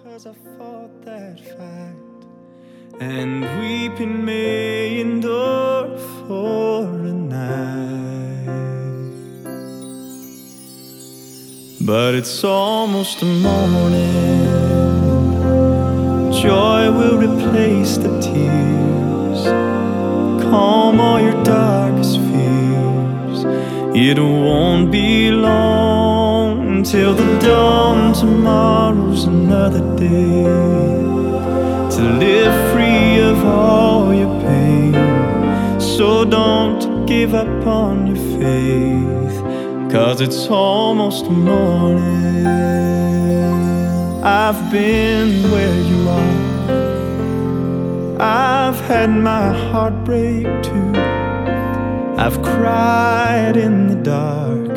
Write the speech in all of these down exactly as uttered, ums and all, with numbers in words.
'cause I fought that fight, and weeping may endure for a night, but it's almost the morning. Joy will replace the tears, calm all your darkest fears. It won't be long till the dawn. Tomorrow's another day to live free of all your pain. So don't give up on your faith, 'cause it's almost morning. I've been where you are, I've had my heart break too. I've cried in the dark,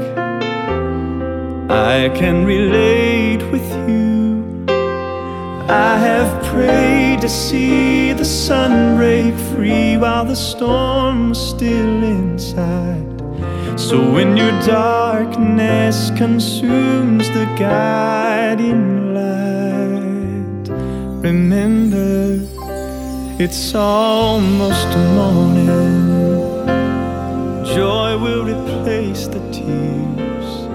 I can relate with you. I have prayed to see the sun break free while the storm's still inside. So when your darkness consumes the guiding light, remember it's almost morning. Joy will replace the tears,